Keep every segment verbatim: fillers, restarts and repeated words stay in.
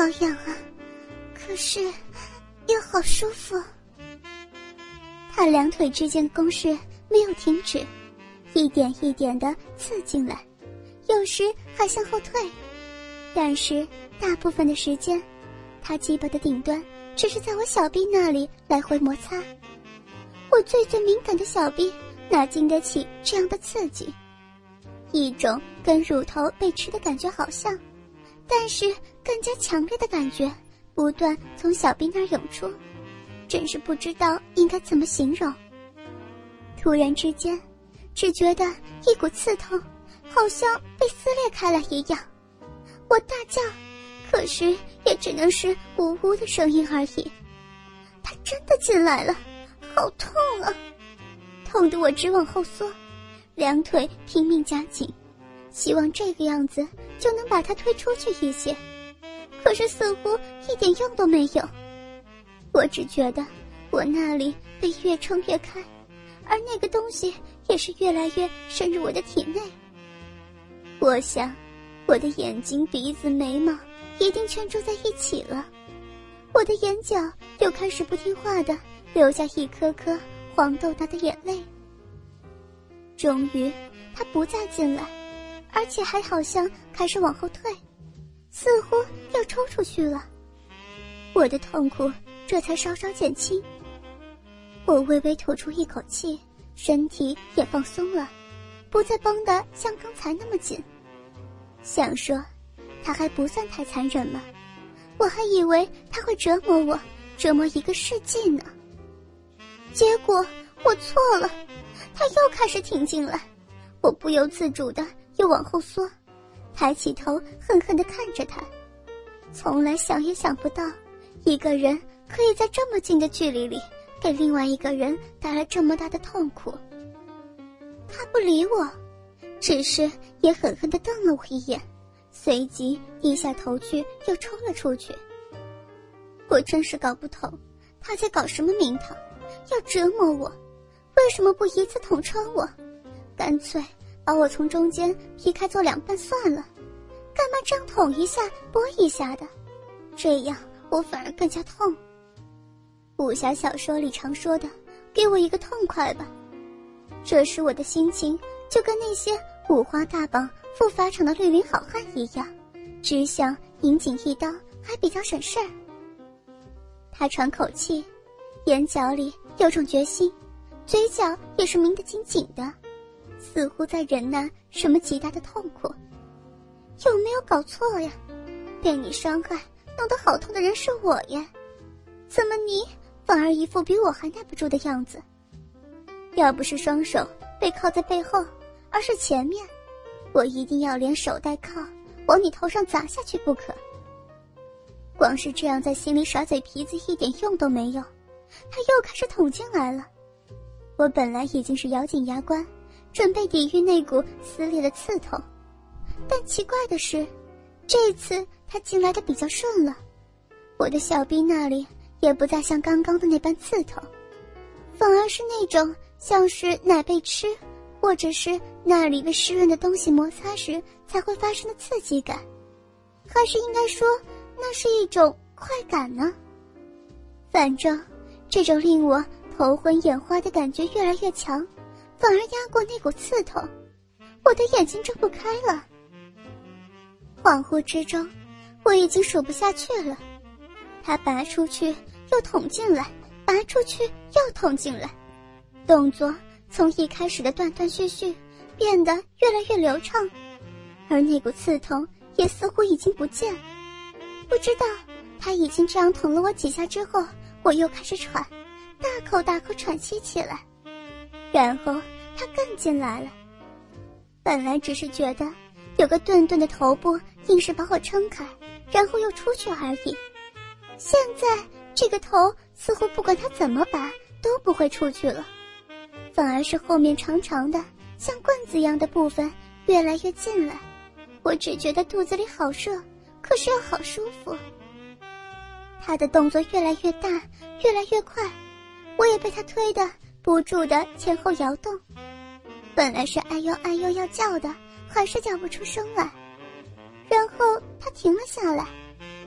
痒啊，可是又好舒服。他两腿之间的攻势没有停止，一点一点地刺进来，有时还向后退，但是大部分的时间，他鸡巴的顶端只是在我小臂那里来回摩擦。我最最敏感的小臂哪经得起这样的刺激，一种跟乳头被吃的感觉好像，但是更加强烈的感觉不断从小臂那儿涌出，真是不知道应该怎么形容。突然之间，只觉得一股刺痛，好像被撕裂开来一样。我大叫，可是也只能是呜呜的声音而已。他真的进来了，好痛啊！痛得我直往后缩，两腿拼命夹紧，希望这个样子就能把他推出去一些。可是似乎一点用都没有，我只觉得我那里被越撑越开，而那个东西也是越来越深入我的体内。我想我的眼睛、鼻子、眉毛一定全住在一起了，我的眼角又开始不听话地流下一颗颗黄豆大的眼泪。终于他不再进来，而且还好像开始往后退，似乎要抽出去了。我的痛苦这才稍稍减轻，我微微吐出一口气，身体也放松了，不再绷得像刚才那么紧。想说他还不算太残忍嘛，我还以为他会折磨我，折磨一个世纪呢。结果我错了，他又开始挺进来，我不由自主的又往后缩，抬起头狠狠地看着他。从来想也想不到，一个人可以在这么近的距离里给另外一个人带来这么大的痛苦。他不理我，只是也狠狠地瞪了我一眼，随即低下头去又抽了出去。我真是搞不懂他在搞什么名堂，要折磨我，为什么不一次捅穿我，干脆把我从中间劈开做两半算了，干嘛这样捅一下拨一下的，这样我反而更加痛。武侠小说里常说的给我一个痛快吧，这时我的心情就跟那些五花大绑赴法场的绿林好汉一样，只想引颈一刀，还比较省事儿。他喘口气，眼角里有种决心，嘴角也是抿得紧紧的，似乎在忍耐什么极大的痛苦。有没有搞错呀？被你伤害弄得好痛的人是我耶，怎么你反而一副比我还耐不住的样子？要不是双手被铐在背后，而是前面，我一定要连手带铐往你头上砸下去不可。光是这样在心里耍嘴皮子一点用都没有，他又开始捅进来了。我本来已经是咬紧牙关，准备抵御那股撕裂的刺痛，但奇怪的是，这次他进来的比较顺了，我的小臂那里也不再像刚刚的那般刺痛，反而是那种像是奶被吃，或者是那里被湿润的东西摩擦时才会发生的刺激感，还是应该说那是一种快感呢？反正这种令我头昏眼花的感觉越来越强，反而压过那股刺痛，我的眼睛睁不开了。恍惚之中，我已经数不下去了。他拔出去又捅进来，拔出去又捅进来，动作从一开始的断断续续变得越来越流畅，而那股刺痛也似乎已经不见。不知道他已经这样捅了我几下之后，我又开始喘，大口大口喘息起来，然后他更进来了。本来只是觉得有个钝钝的头部硬是把我撑开，然后又出去而已，现在这个头似乎不管他怎么拔都不会出去了，反而是后面长长的像棍子一样的部分越来越近来。我只觉得肚子里好热，可是又好舒服。他的动作越来越大，越来越快，我也被他推得不住的前后摇动，本来是哎呦哎呦要叫的，还是叫不出声来。然后他停了下来，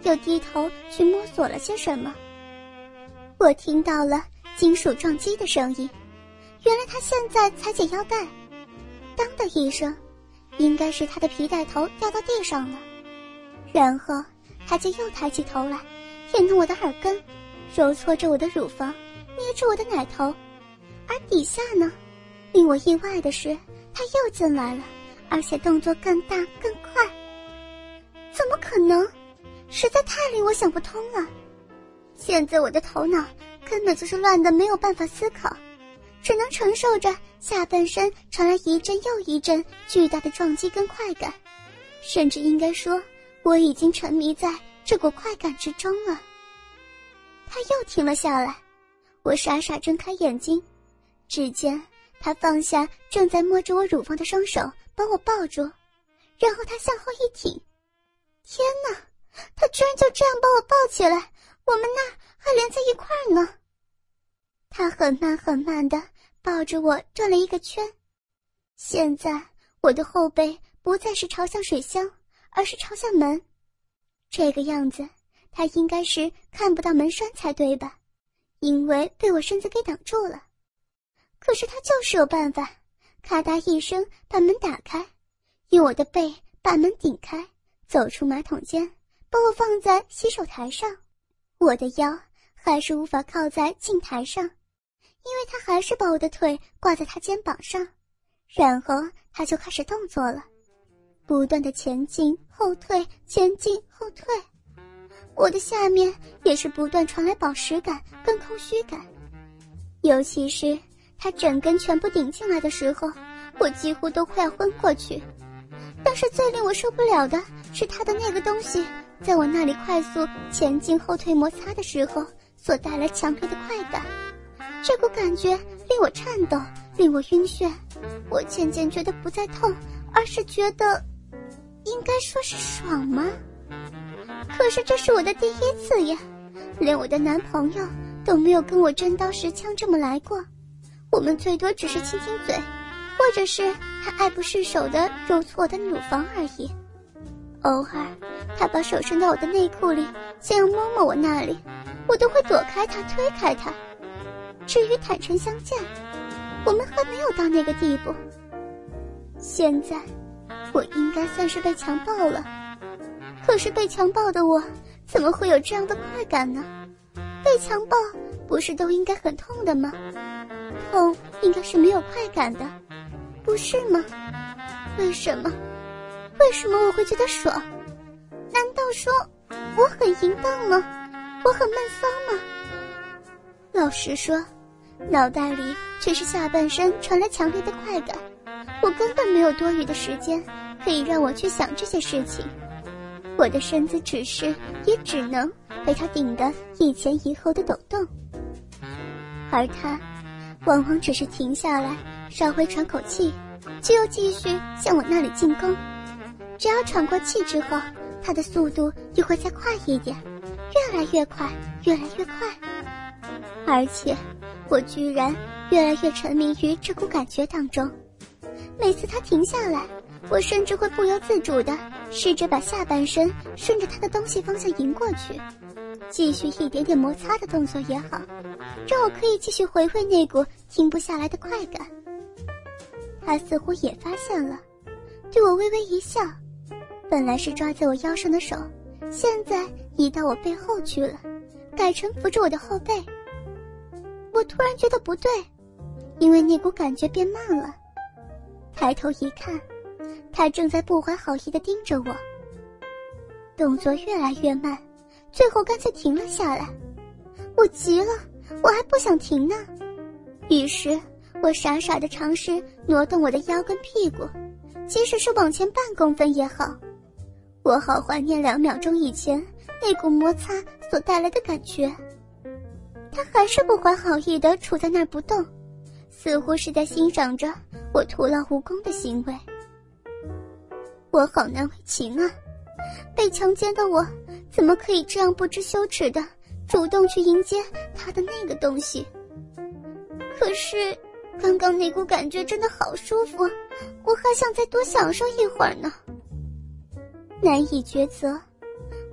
又低头去摸索了些什么。我听到了金属撞击的声音，原来他现在才解腰带，当的一声，应该是他的皮带头掉到地上了。然后他就又抬起头来，舔弄我的耳根，揉搓着我的乳房，捏着我的奶头。而底下呢，令我意外的是，他又进来了，而且动作更大更快。怎么可能？实在太令我想不通了。现在我的头脑根本就是乱得没有办法思考，只能承受着下半身传来一阵又一阵巨大的撞击跟快感，甚至应该说我已经沉迷在这股快感之中了。他又停了下来，我傻傻睁开眼睛，只见他放下正在摸着我乳房的双手，把我抱住，然后他向后一挺。天哪，他居然就这样把我抱起来，我们那儿还连在一块儿呢。他很慢很慢地抱着我转了一个圈，现在我的后背不再是朝向水箱，而是朝向门。这个样子他应该是看不到门栓才对吧，因为被我身子给挡住了。可是他就是有办法，咔嗒一声把门打开，用我的背把门顶开，走出马桶间，把我放在洗手台上。我的腰还是无法靠在镜台上，因为他还是把我的腿挂在他肩膀上，然后他就开始动作了，不断的前进后退，前进后退。我的下面也是不断传来饱实感跟空虚感，尤其是他整根全部顶进来的时候，我几乎都快要昏过去。但是最令我受不了的是他的那个东西在我那里快速前进后退摩擦的时候所带来强烈的快感，这股感觉令我颤抖，令我晕眩。我渐渐觉得不再痛，而是觉得应该说是爽吗？可是这是我的第一次呀，连我的男朋友都没有跟我真刀实枪这么来过，我们最多只是亲亲嘴，或者是他爱不释手地揉搓我的乳房而已。偶尔他把手伸到我的内裤里，想要摸摸我那里，我都会躲开他，推开他。至于坦诚相见，我们还没有到那个地步。现在我应该算是被强暴了，可是被强暴的我怎么会有这样的快感呢？被强暴不是都应该很痛的吗？痛应该是没有快感的，不是吗？为什么为什么我会觉得爽？难道说我很淫荡吗？我很闷骚吗？老实说，脑袋里却是下半身传来强烈的快感，我根本没有多余的时间可以让我去想这些事情。我的身子只是也只能被他顶得一前一后的抖动，而他往往只是停下来稍微喘口气，就又继续向我那里进攻。只要喘过气之后，他的速度又会再快一点，越来越快，越来越快。而且我居然越来越沉迷于这股感觉当中。每次他停下来，我甚至会不由自主地试着把下半身顺着他的东西方向迎过去，继续一点点摩擦的动作也好，让我可以继续回味那股停不下来的快感。他似乎也发现了，对我微微一笑，本来是抓在我腰上的手，现在移到我背后去了，改成扶着我的后背。我突然觉得不对，因为那股感觉变慢了。抬头一看，他正在不怀好意地盯着我，动作越来越慢，最后干脆停了下来。我急了，我还不想停呢。于是我傻傻地尝试挪动我的腰跟屁股，即使是往前半公分也好。我好怀念两秒钟以前那股摩擦所带来的感觉。他还是不怀好意地杵在那儿不动，似乎是在欣赏着我徒劳无功的行为。我好难为情啊，被强奸的我怎么可以这样不知羞耻地主动去迎接他的那个东西？可是刚刚那股感觉真的好舒服，我还想再多享受一会儿呢。难以抉择，我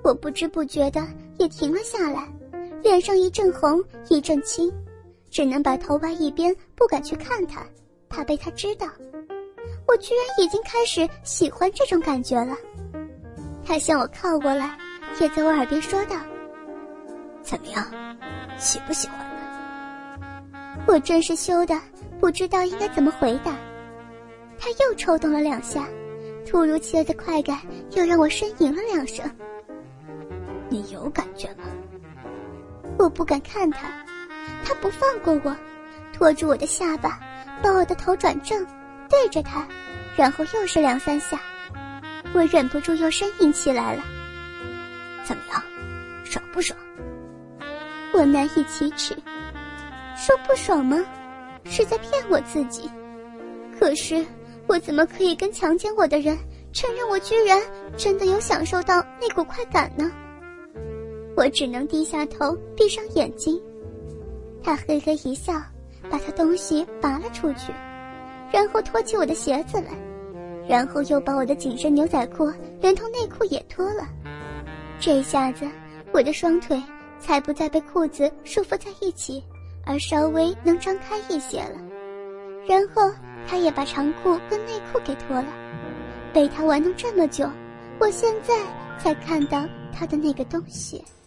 我不知不觉的也停了下来，脸上一阵红一阵青，只能把头歪一边，不敢去看他，怕被他知道。我居然已经开始喜欢这种感觉了。他向我靠过来，也在我耳边说道： 怎么样，喜不喜欢呢？ 我真是羞的不知道应该怎么回答。他又抽动了两下，突如其来的快感又让我呻吟了两声。 你有感觉吗？ 我不敢看他，他不放过我，拖住我的下巴，把我的头转正，对着他，然后又是两三下。我忍不住又呻吟起来了。 怎么样，爽不爽？ 我难以启齿，说不爽吗？是在骗我自己。可是我怎么可以跟强奸我的人承认我居然真的有享受到那股快感呢？我只能低下头，闭上眼睛。他嘿嘿一笑，把他东西拔了出去，然后脱起我的鞋子来，然后又把我的紧身牛仔裤连同内裤也脱了。这下子我的双腿才不再被裤子束缚在一起，而稍微能张开一些了。然后他也把长裤跟内裤给脱了。被他玩弄这么久，我现在才看到他的那个东西。